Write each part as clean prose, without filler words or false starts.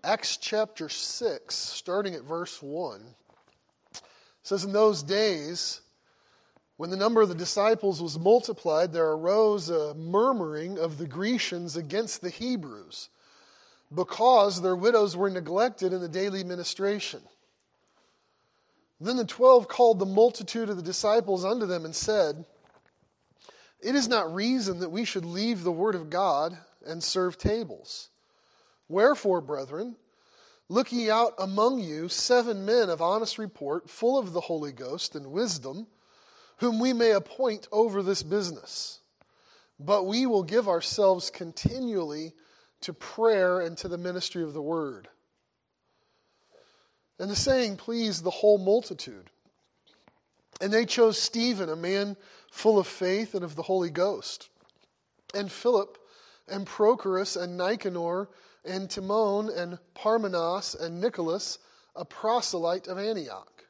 Acts chapter 6, starting at verse 1, says, "In those days, when the number of the disciples was multiplied, there arose a murmuring of the Grecians against the Hebrews, because their widows were neglected in the daily ministration. Then the 12 called the multitude of the disciples unto them and said, It is not reason that we should leave the word of God and serve tables. Wherefore, brethren, look ye out among you 7 men of honest report, full of the Holy Ghost and wisdom, whom we may appoint over this business. But we will give ourselves continually to prayer and to the ministry of the word." And the saying pleased the whole multitude. And they chose Stephen, a man full of faith and of the Holy Ghost, and Philip, and Prochorus, and Nicanor, and Timon, and Parmenas, and Nicholas, a proselyte of Antioch,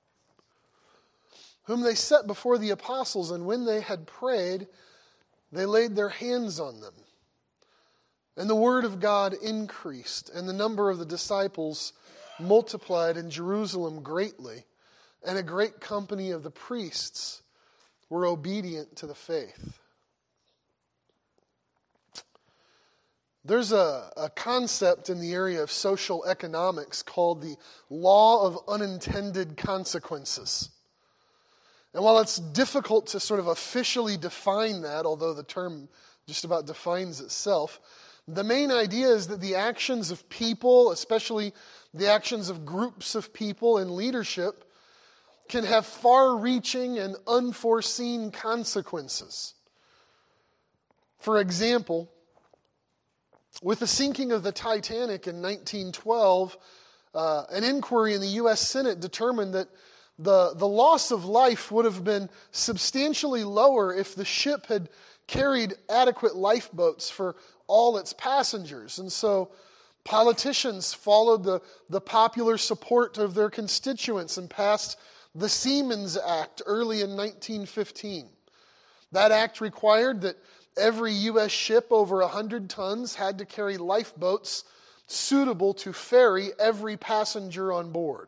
whom they set before the apostles, and when they had prayed, they laid their hands on them. And the word of God increased, and the number of the disciples multiplied in Jerusalem greatly, and a great company of the priests were obedient to the faith. There's a concept in the area of social economics called the law of unintended consequences. And while it's difficult to sort of officially define that, although the term just about defines itself, the main idea is that the actions of people, especially the actions of groups of people in leadership, can have far-reaching and unforeseen consequences. For example, with the sinking of the Titanic in 1912, an inquiry in the U.S. Senate determined that the loss of life would have been substantially lower if the ship had carried adequate lifeboats for all its passengers. And so politicians followed the popular support of their constituents and passed the Seamen's Act early in 1915. That act required that every U.S. ship over 100 tons had to carry lifeboats suitable to ferry every passenger on board.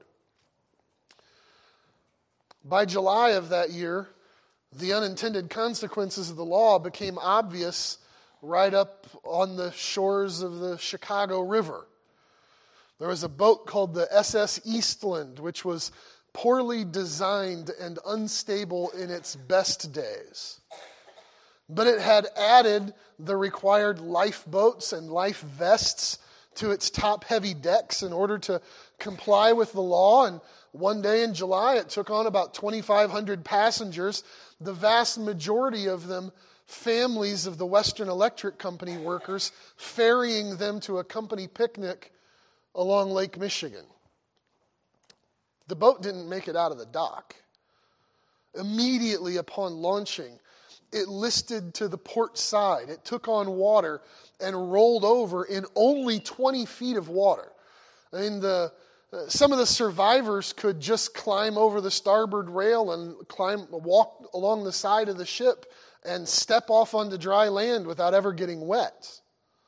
By July of that year, the unintended consequences of the law became obvious right up on the shores of the Chicago River. There was a boat called the SS Eastland, which was poorly designed and unstable in its best days. But it had added the required lifeboats and life vests to its top-heavy decks in order to comply with the law. And one day in July, it took on about 2,500 passengers, the vast majority of them families of the Western Electric Company workers, ferrying them to a company picnic along Lake Michigan. The boat didn't make it out of the dock. Immediately upon launching, it listed to the port side. It took on water and rolled over in only 20 feet of water. I mean, some of the survivors could just climb over the starboard rail and walk along the side of the ship and step off onto dry land without ever getting wet.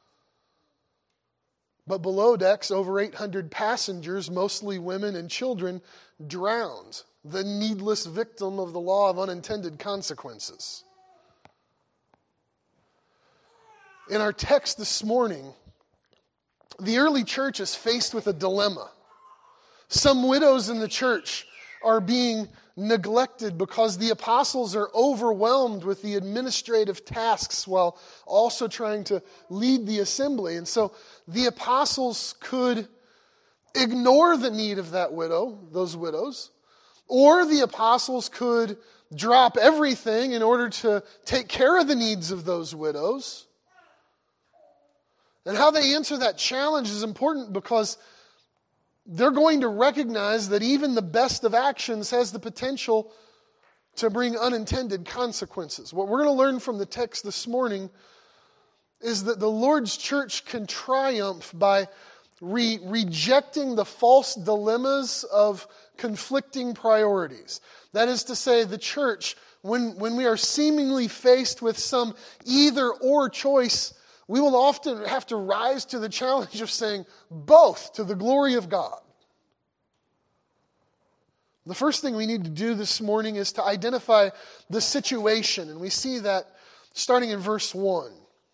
But below decks, over 800 passengers, mostly women and children, drowned, the needless victim of the law of unintended consequences. In our text this morning, the early church is faced with a dilemma. Some widows in the church are being neglected because the apostles are overwhelmed with the administrative tasks while also trying to lead the assembly. And so the apostles could ignore the need of those widows, or the apostles could drop everything in order to take care of the needs of those widows. And how they answer that challenge is important because they're going to recognize that even the best of actions has the potential to bring unintended consequences. What we're going to learn from the text this morning is that the Lord's church can triumph by rejecting the false dilemmas of conflicting priorities. That is to say, the church, when we are seemingly faced with some either-or choice, we will often have to rise to the challenge of saying both to the glory of God. The first thing we need to do this morning is to identify the situation, and we see that starting in verse 1.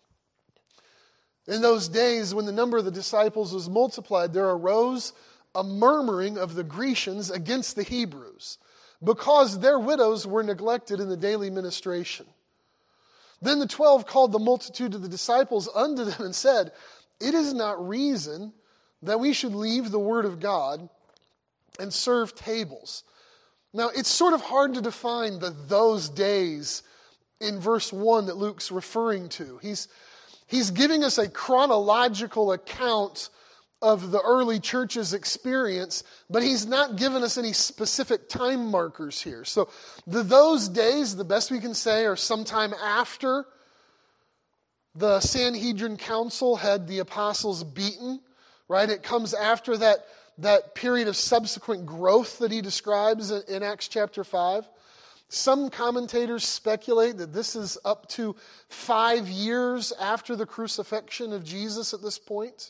In those days, when the number of the disciples was multiplied, there arose a murmuring of the Grecians against the Hebrews, because their widows were neglected in the daily ministration. Then the 12 called the multitude of the disciples unto them and said, It is not reason that we should leave the word of God and serve tables. Now, it's sort of hard to define those days in verse 1 that Luke's referring to. He's giving us a chronological account of the early church's experience, but he's not given us any specific time markers here. So those days, the best we can say, are sometime after the Sanhedrin Council had the apostles beaten, right? It comes after that period of subsequent growth that he describes in Acts chapter 5. Some commentators speculate that this is up to 5 years after the crucifixion of Jesus at this point.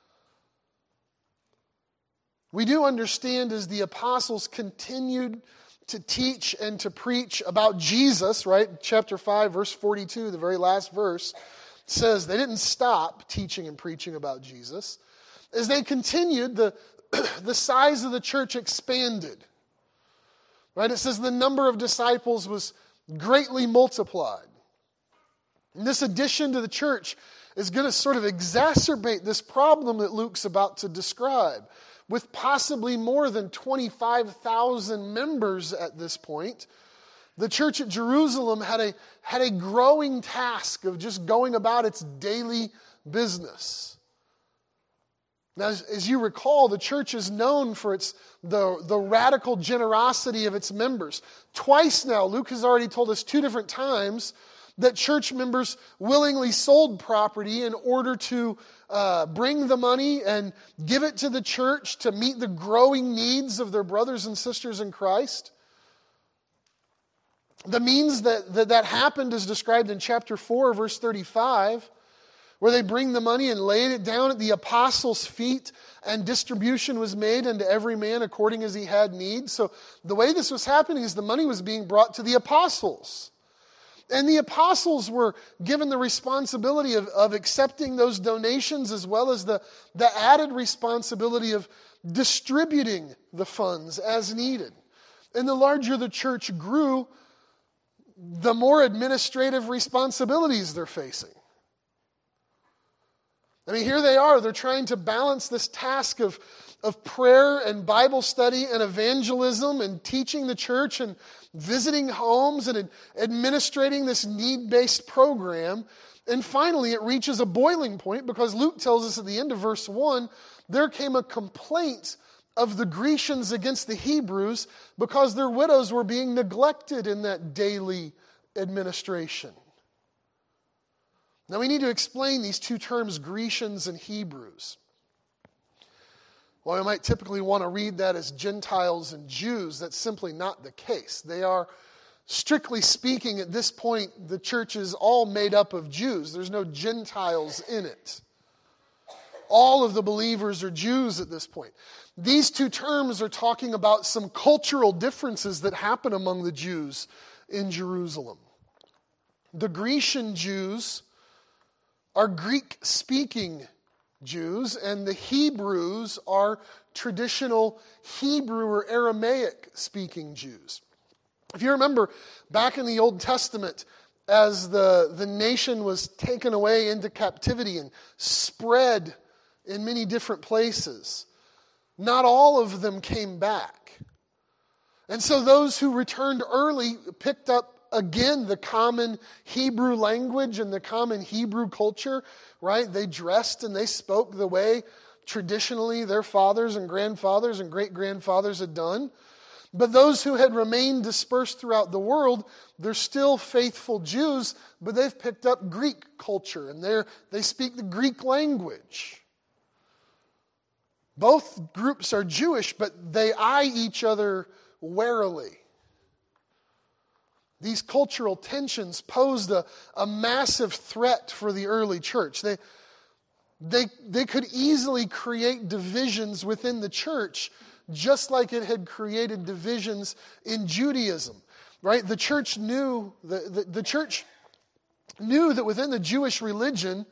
We do understand as the apostles continued to teach and to preach about Jesus, right? Chapter 5, verse 42, the very last verse, says they didn't stop teaching and preaching about Jesus. As they continued, the size of the church expanded. Right? It says the number of disciples was greatly multiplied. And this addition to the church is going to sort of exacerbate this problem that Luke's about to describe. With possibly more than 25,000 members at this point, the church at Jerusalem had a growing task of just going about its daily business. Now, as you recall, the church is known for the radical generosity of its members. Twice now, Luke has already told us 2 different times that church members willingly sold property in order to bring the money and give it to the church to meet the growing needs of their brothers and sisters in Christ. The means that happened is described in chapter 4, verse 35, where they bring the money and laid it down at the apostles' feet, and distribution was made unto every man according as he had need. So the way this was happening is the money was being brought to the apostles. And the apostles were given the responsibility of accepting those donations, as well as the added responsibility of distributing the funds as needed. And the larger the church grew, the more administrative responsibilities they're facing. I mean, here they are. They're trying to balance this task of prayer and Bible study and evangelism and teaching the church and visiting homes and administrating this need-based program. And finally, it reaches a boiling point because Luke tells us at the end of verse 1, there came a complaint of the Grecians against the Hebrews because their widows were being neglected in that daily administration. Now we need to explain these 2 terms, Grecians and Hebrews. Well, we might typically want to read that as Gentiles and Jews. That's simply not the case. They are, strictly speaking, at this point, the church is all made up of Jews. There's no Gentiles in it. All of the believers are Jews at this point. These 2 terms are talking about some cultural differences that happen among the Jews in Jerusalem. The Grecian Jews are Greek-speaking Jews, and the Hebrews are traditional Hebrew or Aramaic-speaking Jews. If you remember, back in the Old Testament, as the nation was taken away into captivity and spread in many different places, not all of them came back. And so those who returned early picked up again the common Hebrew language and the common Hebrew culture, right? They dressed and they spoke the way traditionally their fathers and grandfathers and great-grandfathers had done. But those who had remained dispersed throughout the world, they're still faithful Jews, but they've picked up Greek culture and they speak the Greek language. Both groups are Jewish, but they eye each other warily. These cultural tensions posed a massive threat for the early church. They could easily create divisions within the church, just like it had created divisions in Judaism. Right? The church knew the church knew that within the Jewish religion,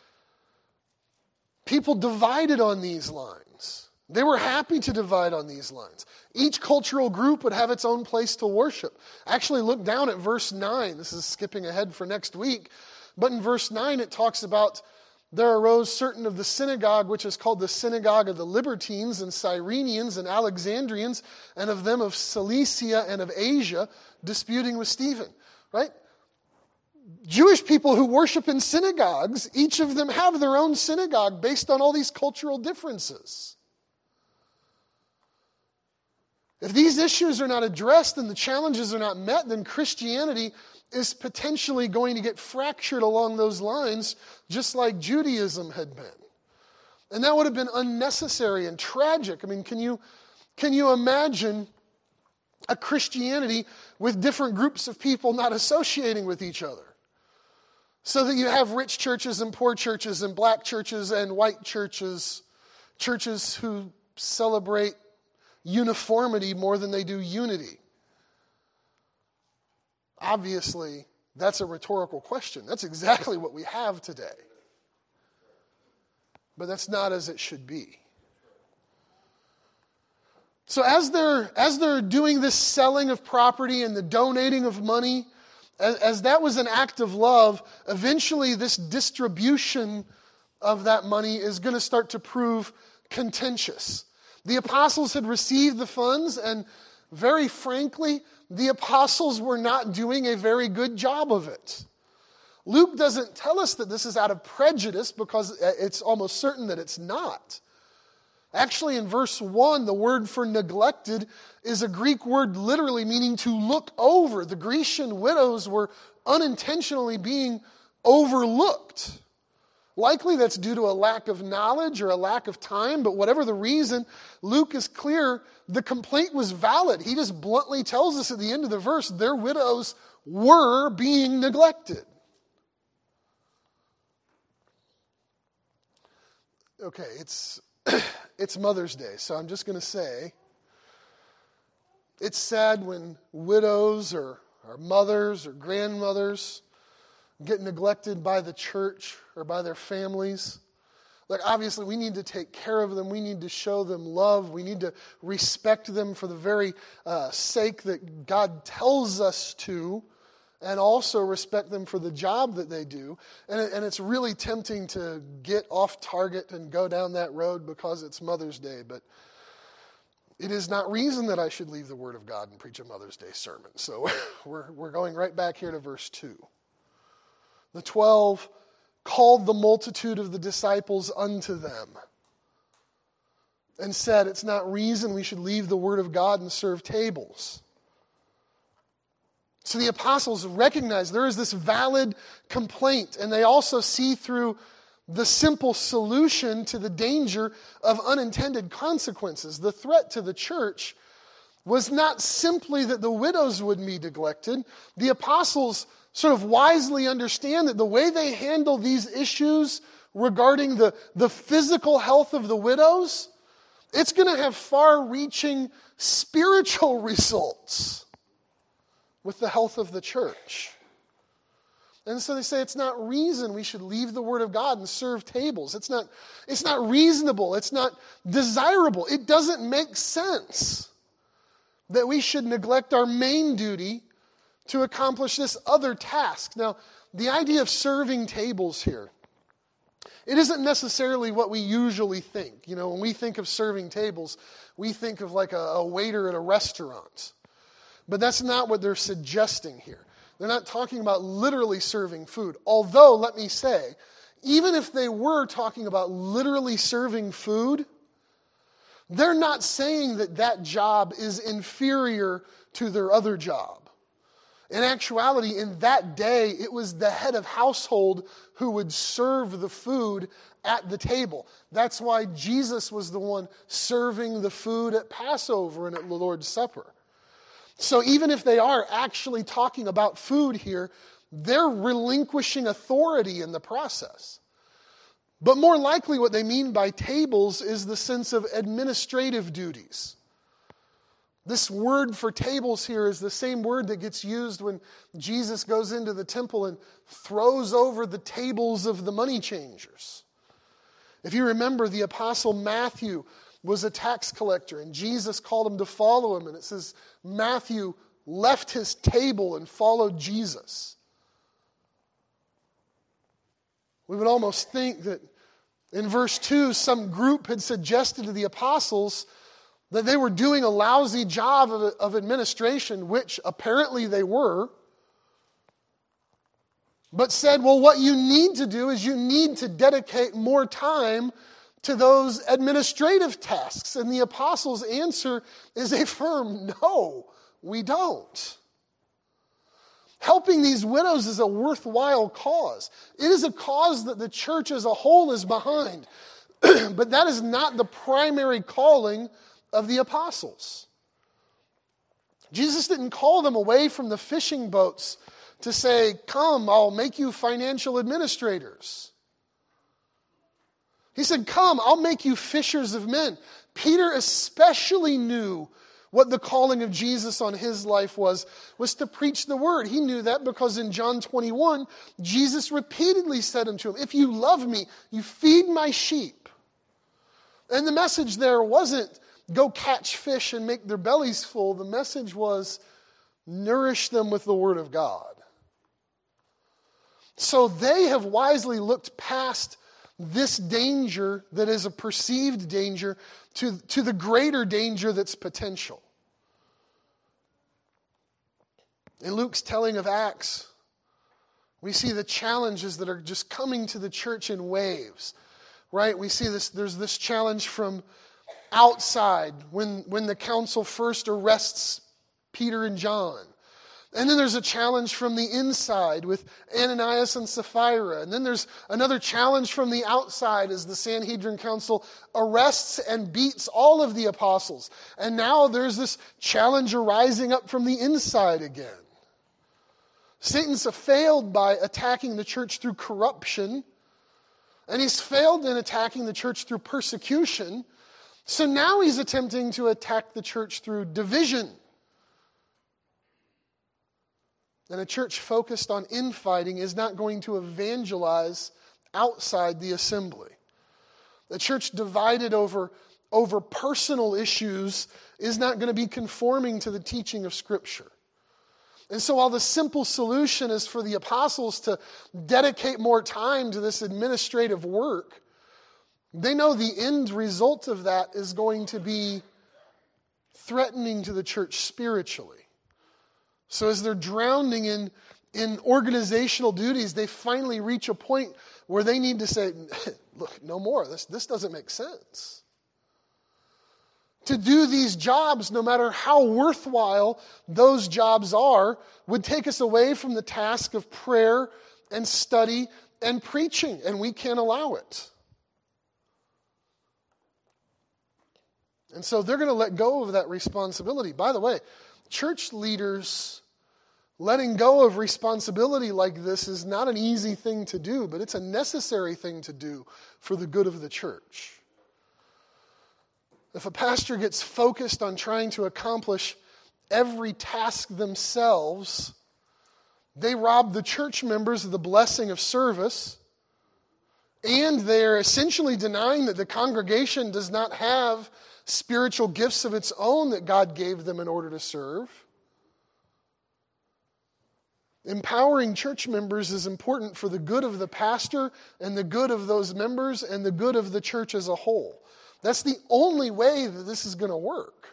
people divided on these lines. They were happy to divide on these lines. Each cultural group would have its own place to worship. Actually, look down at verse 9. This is skipping ahead for next week. But in verse 9, it talks about, there arose certain of the synagogue, which is called the synagogue of the Libertines and Cyrenians and Alexandrians, and of them of Cilicia and of Asia, disputing with Stephen. Right? Jewish people who worship in synagogues, each of them have their own synagogue based on all these cultural differences. If these issues are not addressed and the challenges are not met, then Christianity is potentially going to get fractured along those lines, just like Judaism had been. And that would have been unnecessary and tragic. I mean, can you imagine a Christianity with different groups of people not associating with each other? So that you have rich churches and poor churches and black churches and white churches, churches who celebrate uniformity more than they do unity. Obviously, that's a rhetorical question. That's exactly what we have today. But that's not as it should be. So as they're doing this selling of property and the donating of money, as that was an act of love, eventually this distribution of that money is going to start to prove contentious. The apostles had received the funds, and very frankly, the apostles were not doing a very good job of it. Luke doesn't tell us that this is out of prejudice, because it's almost certain that it's not. Actually, in verse 1, the word for neglected is a Greek word literally meaning to look over. The Grecian widows were unintentionally being overlooked. Likely that's due to a lack of knowledge or a lack of time, but whatever the reason, Luke is clear the complaint was valid. He just bluntly tells us at the end of the verse their widows were being neglected. Okay, it's Mother's Day, so I'm just going to say it's sad when widows or mothers or grandmothers get neglected by the church or by their families. Like, obviously, we need to take care of them. We need to show them love. We need to respect them for the very sake that God tells us to, and also respect them for the job that they do. And it's really tempting to get off target and go down that road because it's Mother's Day, but it is not reason that I should leave the Word of God and preach a Mother's Day sermon. So we're going right back here to verse 2. The 12 called the multitude of the disciples unto them and said, it's not reason we should leave the Word of God and serve tables. So the apostles recognize there is this valid complaint, and they also see through the simple solution to the danger of unintended consequences. The threat to the church was not simply that the widows would be neglected. The apostles sort of wisely understand that the way they handle these issues regarding the physical health of the widows, it's going to have far-reaching spiritual results with the health of the church. And so they say it's not reason we should leave the Word of God and serve tables. It's not reasonable. It's not desirable. It doesn't make sense that we should neglect our main duty to accomplish this other task. Now, the idea of serving tables here, it isn't necessarily what we usually think. You know, when we think of serving tables, we think of like a waiter at a restaurant. But that's not what they're suggesting here. They're not talking about literally serving food. Although, let me say, even if they were talking about literally serving food, they're not saying that that job is inferior to their other job. In actuality, in that day, it was the head of household who would serve the food at the table. That's why Jesus was the one serving the food at Passover and at the Lord's Supper. So even if they are actually talking about food here, they're relinquishing authority in the process. But more likely what they mean by tables is the sense of administrative duties. This word for tables here is the same word that gets used when Jesus goes into the temple and throws over the tables of the money changers. If you remember, the apostle Matthew was a tax collector, and Jesus called him to follow him. And it says Matthew left his table and followed Jesus. We would almost think that in verse 2, some group had suggested to the apostles that they were doing a lousy job of administration, which apparently they were, but said, well, what you need to do is you need to dedicate more time to those administrative tasks. And the apostles' answer is a firm no, we don't. Helping these widows is a worthwhile cause. It is a cause that the church as a whole is behind. But that is not the primary calling of the apostles. Jesus didn't call them away from the fishing boats to say, come, I'll make you financial administrators. He said, come, I'll make you fishers of men. Peter especially knew what the calling of Jesus on his life was to preach the word. He knew that because in John 21, Jesus repeatedly said unto him, if you love me, you feed my sheep. And the message there wasn't go catch fish and make their bellies full. The message was nourish them with the word of God. So they have wisely looked past this danger that is a perceived danger to the greater danger that's potential. In Luke's telling of Acts, we see the challenges that are just coming to the church in waves, right? We see this. There's this challenge from outside when the council first arrests Peter and John. And then there's a challenge from the inside with Ananias and Sapphira. And then there's another challenge from the outside as the Sanhedrin Council arrests and beats all of the apostles. And now there's this challenge arising up from the inside again. Satan's failed by attacking the church through corruption. And he's failed in attacking the church through persecution. So now he's attempting to attack the church through division. And a church focused on infighting is not going to evangelize outside the assembly. The church divided over personal issues is not going to be conforming to the teaching of Scripture. And so while the simple solution is for the apostles to dedicate more time to this administrative work, they know the end result of that is going to be threatening to the church spiritually. So as they're drowning in organizational duties, they finally reach a point where they need to say, look, no more. This doesn't make sense. To do these jobs, no matter how worthwhile those jobs are, would take us away from the task of prayer and study and preaching, and we can't allow it. And so they're going to let go of that responsibility. By the way, church leaders letting go of responsibility like this is not an easy thing to do, but it's a necessary thing to do for the good of the church. If a pastor gets focused on trying to accomplish every task themselves, they rob the church members of the blessing of service, and they're essentially denying that the congregation does not have spiritual gifts of its own that God gave them in order to serve. Empowering church members is important for the good of the pastor and the good of those members and the good of the church as a whole. That's the only way that this is going to work.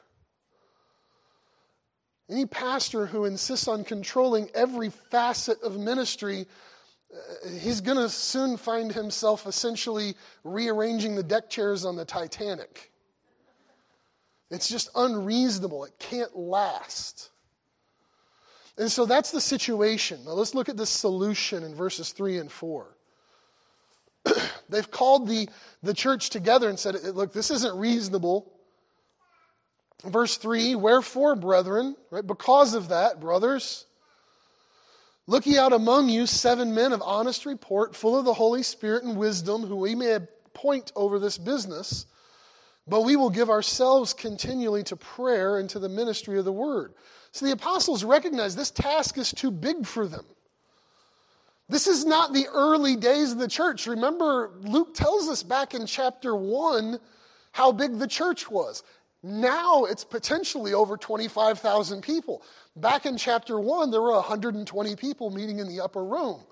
Any pastor who insists on controlling every facet of ministry, he's going to soon find himself essentially rearranging the deck chairs on the Titanic. It's just unreasonable. It can't last. And so that's the situation. Now let's look at the solution in verses 3 and 4. They've called the church together and said, look, this isn't reasonable. Verse 3, wherefore, brethren, right, because of that, brothers, look ye out among you 7 men of honest report, full of the Holy Spirit and wisdom, who we may appoint over this business, but we will give ourselves continually to prayer and to the ministry of the word. So the apostles recognize this task is too big for them. This is not the early days of the church. Remember, Luke tells us back in chapter 1 how big the church was. Now it's potentially over 25,000 people. Back in chapter 1, there were 120 people meeting in the upper room.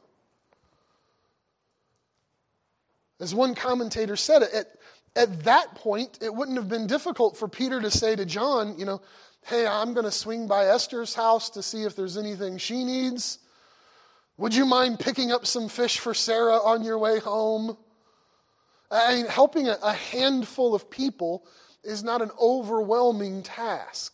As one commentator said, at that point, it wouldn't have been difficult for Peter to say to John, hey, I'm going to swing by Esther's house to see if there's anything she needs. Would you mind picking up some fish for Sarah on your way home? I mean, helping a handful of people is not an overwhelming task.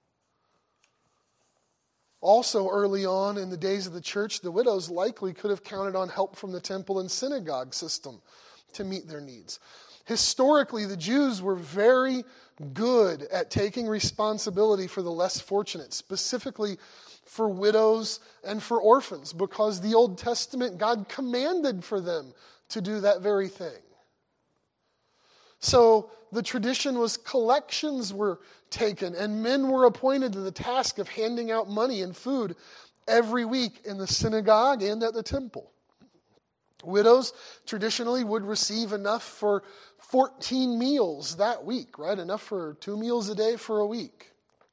Also, early on in the days of the church, the widows likely could have counted on help from the temple and synagogue system to meet their needs. Historically, the Jews were very good at taking responsibility for the less fortunate, specifically for widows and for orphans, because the Old Testament, God commanded for them to do that very thing. So the tradition was collections were taken, and men were appointed to the task of handing out money and food every week in the synagogue and at the temple. Widows traditionally would receive enough for 14 meals that week, right? Enough for 2 meals a day for a week.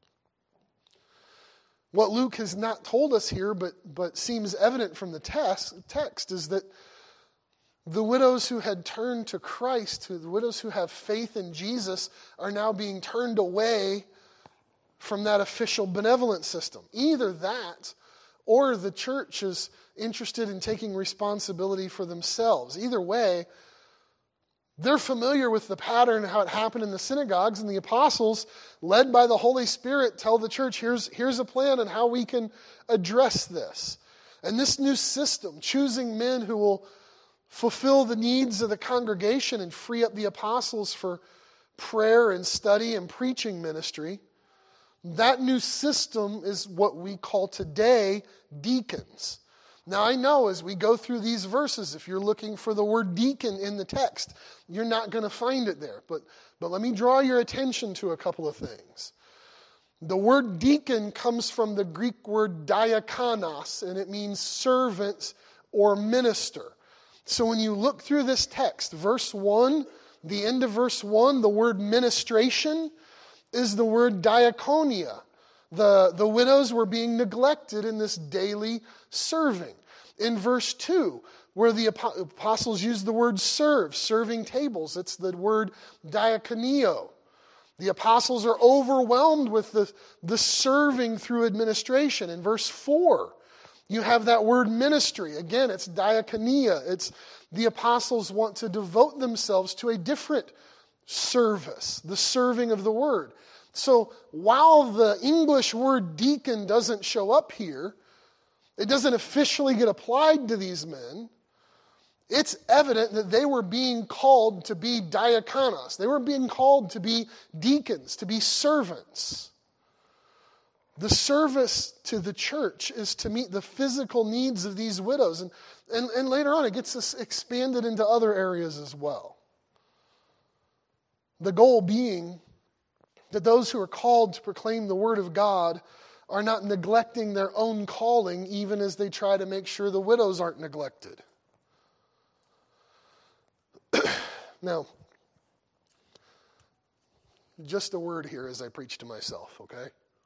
What Luke has not told us here, but seems evident from the text, is that the widows who had turned to Christ, the widows who have faith in Jesus, are now being turned away from that official benevolent system. Either that, or the church is interested in taking responsibility for themselves. Either way, they're familiar with the pattern, how it happened in the synagogues, and the apostles, led by the Holy Spirit, tell the church, here's a plan on how we can address this. And this new system, choosing men who will fulfill the needs of the congregation and free up the apostles for prayer and study and preaching ministry, that new system is what we call today deacons. Now I know as we go through these verses, if you're looking for the word deacon in the text, you're not going to find it there. But let me draw your attention to a couple of things. The word deacon comes from the Greek word diakonos, and it means servant or minister. So when you look through this text, verse 1, the end of verse 1, the word ministration is the word diakonia. The widows were being neglected in this daily serving. In verse 2, where the apostles use the word serve, serving tables, it's the word diakonio. The apostles are overwhelmed with the serving through administration. In verse 4, you have that word ministry. Again, it's diakonia. It's the apostles want to devote themselves to a different service, the serving of the word. So while the English word deacon doesn't show up here, it doesn't officially get applied to these men, it's evident that they were being called to be diakonos. They were being called to be deacons, to be servants. The service to the church is to meet the physical needs of these widows. And later on, it gets expanded into other areas as well. The goal being that those who are called to proclaim the word of God are not neglecting their own calling, even as they try to make sure the widows aren't neglected. Now, just a word here as I preach to myself, okay?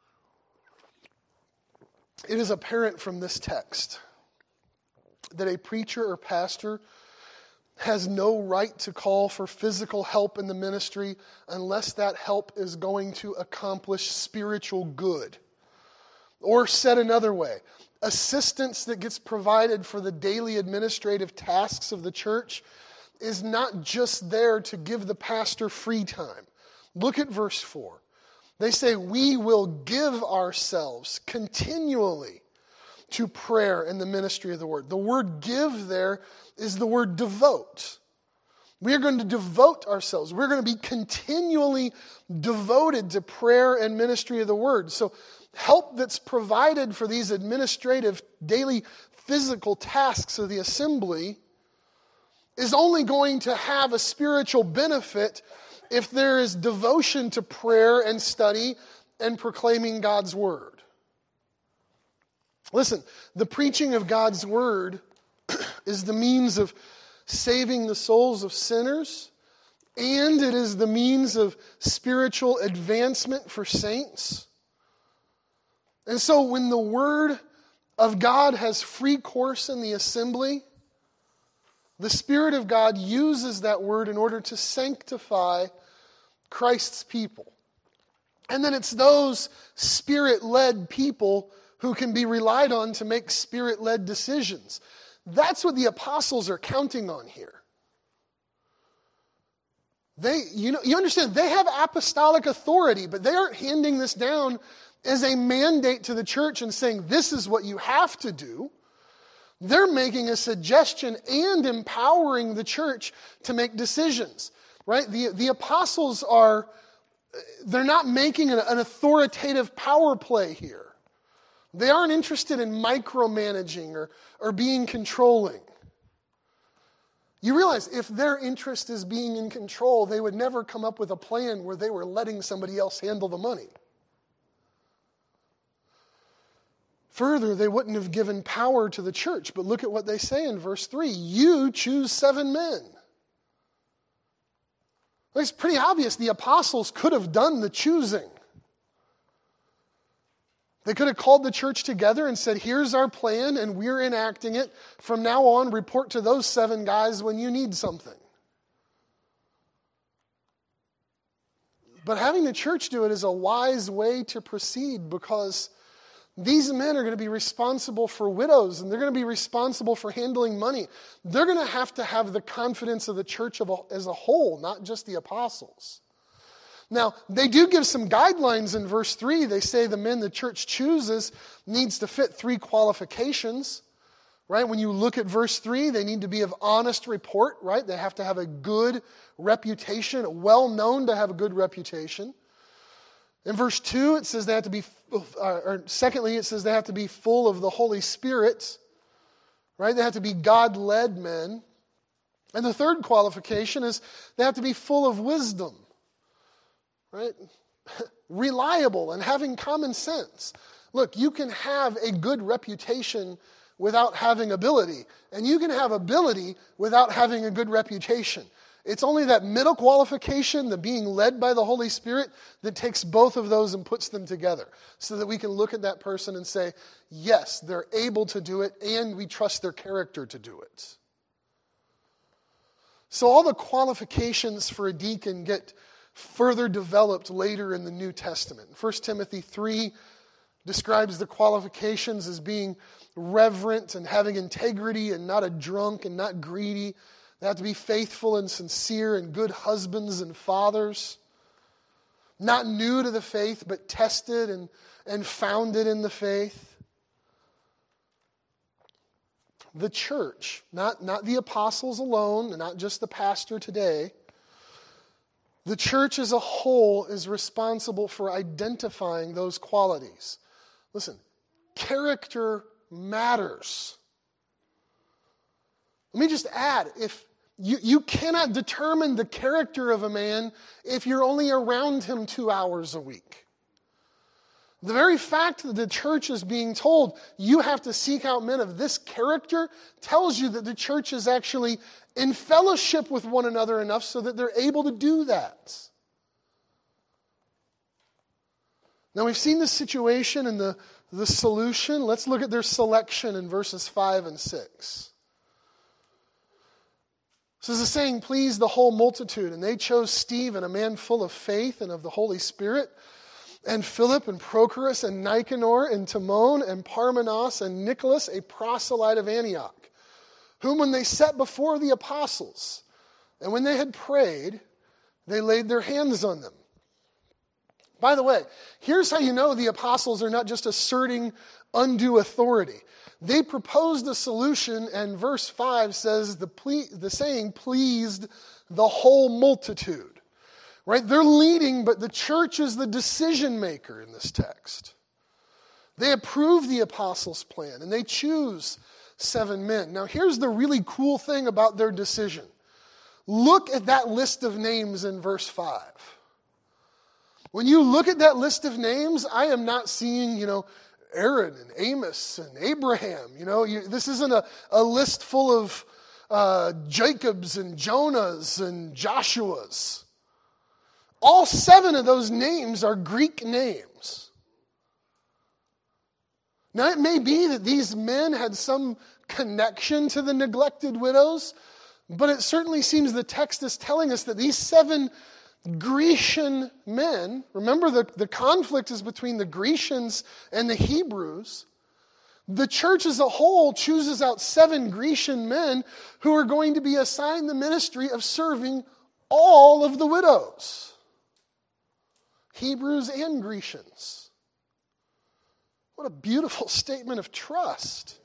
It is apparent from this text that a preacher or pastor has no right to call for physical help in the ministry unless that help is going to accomplish spiritual good. Or said another way, assistance that gets provided for the daily administrative tasks of the church is not just there to give the pastor free time. Look at verse 4. They say, we will give ourselves continually to prayer and the ministry of the word. The word give there is the word devote. We are going to devote ourselves. We're going to be continually devoted to prayer and ministry of the word. So help that's provided for these administrative, daily physical tasks of the assembly is only going to have a spiritual benefit if there is devotion to prayer and study and proclaiming God's word. Listen, the preaching of God's word is the means of saving the souls of sinners, and it is the means of spiritual advancement for saints. And so when the word of God has free course in the assembly, the Spirit of God uses that word in order to sanctify Christ's people. And then it's those Spirit-led people who can be relied on to make Spirit-led decisions. That's what the apostles are counting on here. You understand, they have apostolic authority, but they aren't handing this down as a mandate to the church and saying, this is what you have to do. They're making a suggestion and empowering the church to make decisions, right? The apostles they're not making an authoritative power play here. They aren't interested in micromanaging or being controlling. You realize if their interest is being in control, they would never come up with a plan where they were letting somebody else handle the money. Further, they wouldn't have given power to the church. But look at what they say in verse 3. You choose 7 men. It's pretty obvious the apostles could have done the choosing. They could have called the church together and said, here's our plan and we're enacting it. From now on, report to those 7 guys when you need something. But having the church do it is a wise way to proceed, because these men are going to be responsible for widows, and they're going to be responsible for handling money. They're going to have the confidence of the church as a whole, not just the apostles. Now, they do give some guidelines in verse 3. They say the men the church chooses needs to fit 3 qualifications, right? When you look at verse 3, they need to be of honest report, right? They have to have a good reputation, well known to have a good reputation. In verse 2, it says they have to be, secondly, it says they have to be full of the Holy Spirit, right? They have to be God-led men. And the third qualification is they have to be full of wisdom, right? Reliable and having common sense. Look, you can have a good reputation without having ability, and you can have ability without having a good reputation. It's only that middle qualification, the being led by the Holy Spirit, that takes both of those and puts them together so that we can look at that person and say, yes, they're able to do it, and we trust their character to do it. So all the qualifications for a deacon get further developed later in the New Testament. 1 Timothy 3 describes the qualifications as being reverent and having integrity and not a drunk and not greedy. They have to be faithful and sincere and good husbands and fathers. Not new to the faith, but tested and founded in the faith. The church, not the apostles alone, and not just the pastor today. The church as a whole is responsible for identifying those qualities. Listen, character matters. Let me just add, if you cannot determine the character of a man if you're only around him 2 hours a week. The very fact that the church is being told you have to seek out men of this character tells you that the church is actually in fellowship with one another enough so that they're able to do that. Now we've seen the situation and the solution. Let's look at their selection in verses 5 and 6. So the saying pleased the whole multitude, and they chose Stephen, a man full of faith and of the Holy Spirit, and Philip and Prochorus and Nicanor and Timon and Parmenas and Nicholas, a proselyte of Antioch, whom when they set before the apostles, and when they had prayed, they laid their hands on them. By the way, here's how you know the apostles are not just asserting undue authority. They proposed a solution, and verse 5 says the saying pleased the whole multitude. Right? They're leading, but the church is the decision maker in this text. They approve the apostles' plan, and they choose 7 men. Now, here's the really cool thing about their decision. Look at that list of names in verse 5. When you look at that list of names, I am not seeing, Aaron and Amos and Abraham. This isn't a list full of Jacobs and Jonahs and Joshuas. All 7 of those names are Greek names. Now, it may be that these men had some connection to the neglected widows, but it certainly seems the text is telling us that these 7 Grecian men, remember the conflict is between the Grecians and the Hebrews. The church as a whole chooses out 7 Grecian men who are going to be assigned the ministry of serving all of the widows, Hebrews and Grecians. What a beautiful statement of trust.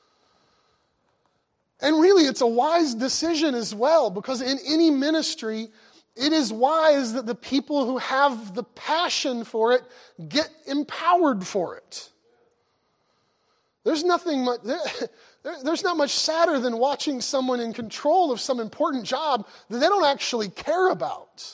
And really, it's a wise decision as well, because in any ministry, it is wise that the people who have the passion for it get empowered for it. There's not much sadder than watching someone in control of some important job that they don't actually care about.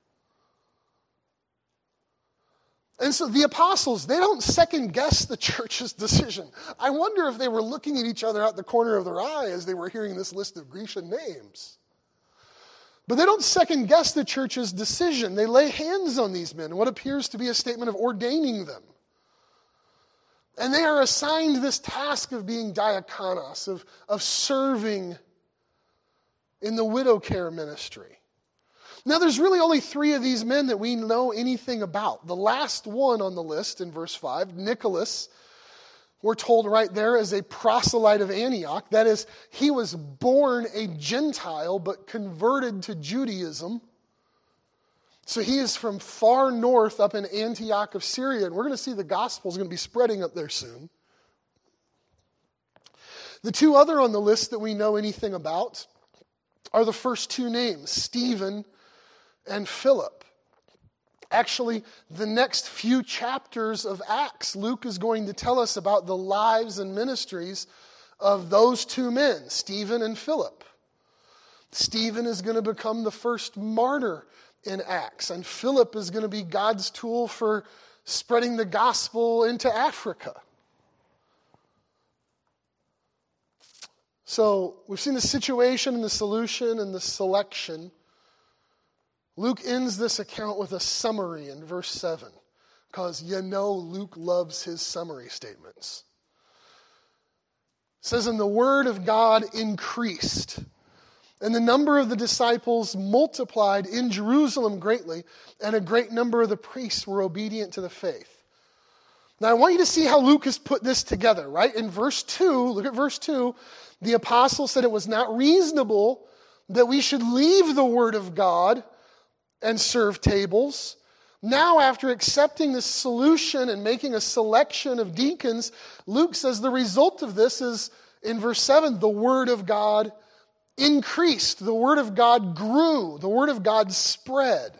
And so the apostles, they don't second guess the church's decision. I wonder if they were looking at each other out the corner of their eye as they were hearing this list of Grecian names. But they don't second guess the church's decision. They lay hands on these men in what appears to be a statement of ordaining them. And they are assigned this task of being diakonos, of serving in the widow care ministry. Now, there's really only 3 of these men that we know anything about. The last one on the list in verse 5, Nicholas, we're told right there, is a proselyte of Antioch. That is, he was born a Gentile but converted to Judaism. So he is from far north up in Antioch of Syria, and we're going to see the gospel is going to be spreading up there soon. The 2 other on the list that we know anything about are the first 2 names, Stephen and Philip. Actually, the next few chapters of Acts, Luke is going to tell us about the lives and ministries of those 2 men, Stephen and Philip. Stephen is going to become the first martyr in Acts, and Philip is going to be God's tool for spreading the gospel into Africa. So we've seen the situation and the solution and the selection. Luke ends this account with a summary in verse 7, because Luke loves his summary statements. It says, "And the word of God increased, and the number of the disciples multiplied in Jerusalem greatly, and a great number of the priests were obedient to the faith." Now I want you to see how Luke has put this together, right? In verse 2, look at verse 2, the apostle said it was not reasonable that we should leave the word of God and serve tables. Now, after accepting this solution and making a selection of deacons, Luke says the result of this is, in verse 7, the word of God increased. The word of God grew. The word of God spread.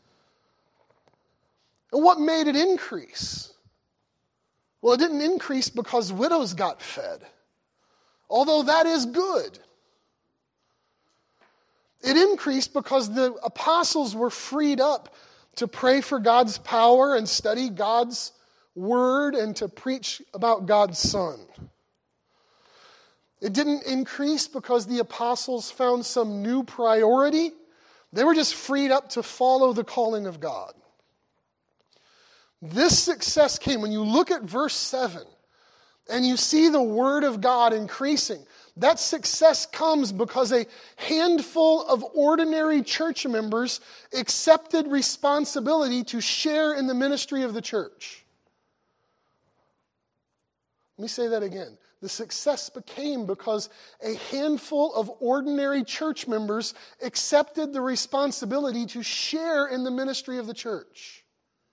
And what made it increase? Well, it didn't increase because widows got fed, although that is good. It increased because the apostles were freed up to pray for God's power and study God's word and to preach about God's Son. It didn't increase because the apostles found some new priority. They were just freed up to follow the calling of God. This success came when you look at verse 7 and you see the word of God increasing. That success comes because a handful of ordinary church members accepted responsibility to share in the ministry of the church. Let me say that again. The success became because a handful of ordinary church members accepted the responsibility to share in the ministry of the church.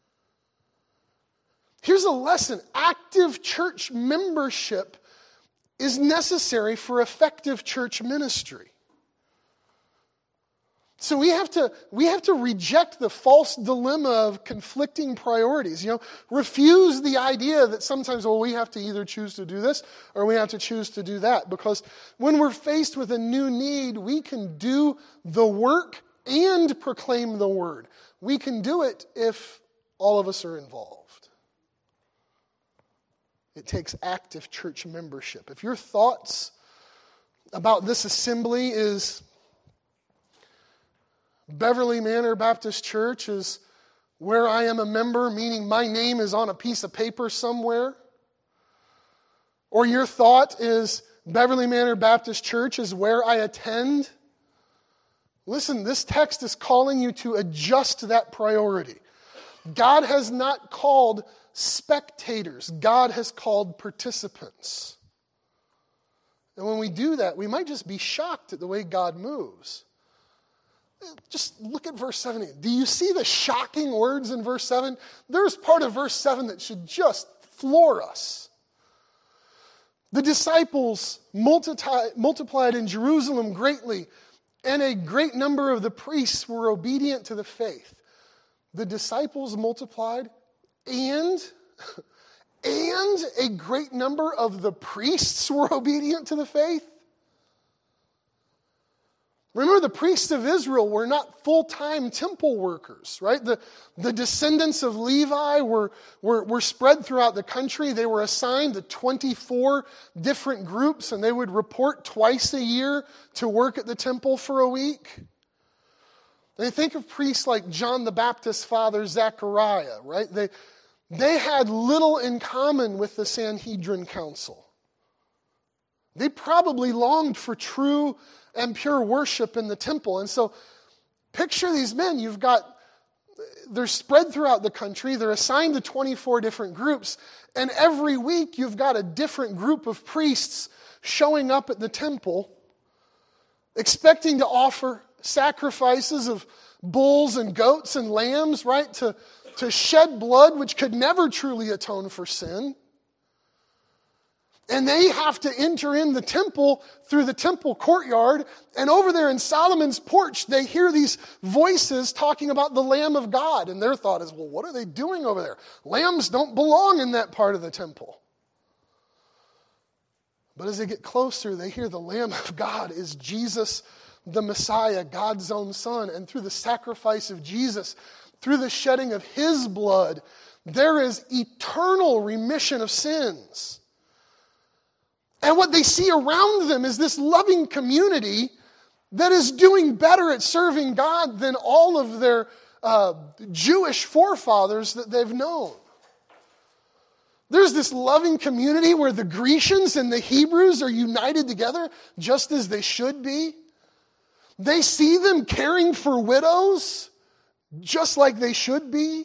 Here's a lesson. Active church membership is necessary for effective church ministry. So we have to reject the false dilemma of conflicting priorities. Refuse the idea that sometimes, we have to either choose to do this or we have to choose to do that. Because when we're faced with a new need, we can do the work and proclaim the word. We can do it if all of us are involved. It takes active church membership. If your thoughts about this assembly is Beverly Manor Baptist Church is where I am a member, meaning my name is on a piece of paper somewhere, or your thought is Beverly Manor Baptist Church is where I attend, listen, this text is calling you to adjust that priority. God has not called spectators. God has called participants. And when we do that, we might just be shocked at the way God moves. Just look at verse 17. Do you see the shocking words in verse 7? There's part of verse 7 that should just floor us. The disciples multiplied in Jerusalem greatly, and a great number of the priests were obedient to the faith. The disciples multiplied, and a great number of the priests were obedient to the faith. Remember, the priests of Israel were not full-time temple workers, right? The descendants of Levi were spread throughout the country. They were assigned to 24 different groups, and they would report twice a year to work at the temple for a week. And think of priests like John the Baptist's father, Zechariah, right? They had little in common with the Sanhedrin Council. They probably longed for true and pure worship in the temple. And so picture these men. They're spread throughout the country. They're assigned to 24 different groups. And every week you've got a different group of priests showing up at the temple, expecting to offer sacrifices of bulls and goats and lambs, right? To shed blood, which could never truly atone for sin. And they have to enter in the temple through the temple courtyard. And over there in Solomon's porch, they hear these voices talking about the Lamb of God. And their thought is, what are they doing over there? Lambs don't belong in that part of the temple. But as they get closer, they hear the Lamb of God is Jesus, the Messiah, God's own Son. And through the sacrifice of Jesus, through the shedding of His blood, there is eternal remission of sins. And what they see around them is this loving community that is doing better at serving God than all of their Jewish forefathers that they've known. There's this loving community where the Grecians and the Hebrews are united together just as they should be. They see them caring for widows just like they should be.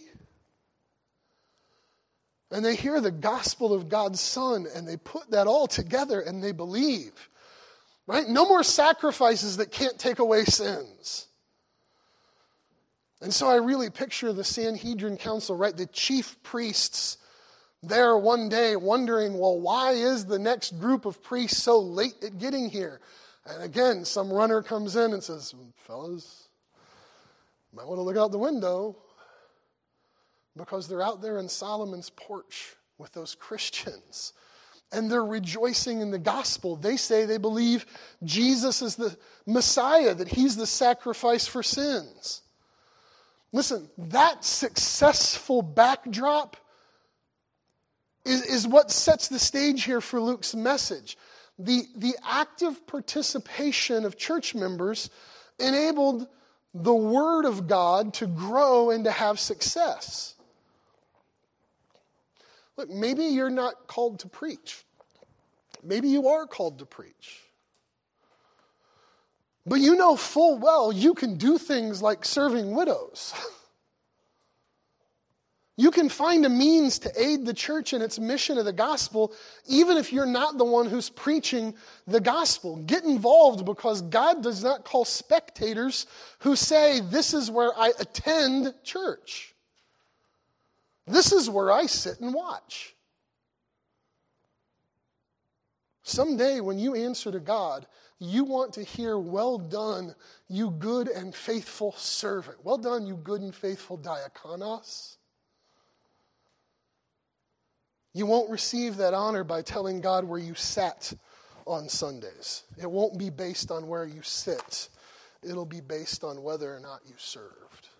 And they hear the gospel of God's Son, and they put that all together, and they believe. Right? No more sacrifices that can't take away sins. And so I really picture the Sanhedrin Council, right? The chief priests there one day wondering, why is the next group of priests so late at getting here? And again, some runner comes in and says, fellas, might want to look out the window. Because they're out there in Solomon's porch with those Christians. And they're rejoicing in the gospel. They say they believe Jesus is the Messiah, that He's the sacrifice for sins. Listen, that successful backdrop is what sets the stage here for Luke's message. The active participation of church members enabled the Word of God to grow and to have success. Look, maybe you're not called to preach. Maybe you are called to preach. But you know full well you can do things like serving widows. You can find a means to aid the church in its mission of the gospel, even if you're not the one who's preaching the gospel. Get involved, because God does not call spectators who say, this is where I attend church. This is where I sit and watch. Someday when you answer to God, You want to hear, "Well done, you good and faithful servant." Well done, you good and faithful diakonos. You won't receive that honor by telling God where you sat on Sundays. It won't be based on where you sit. It'll be based on whether or not you served.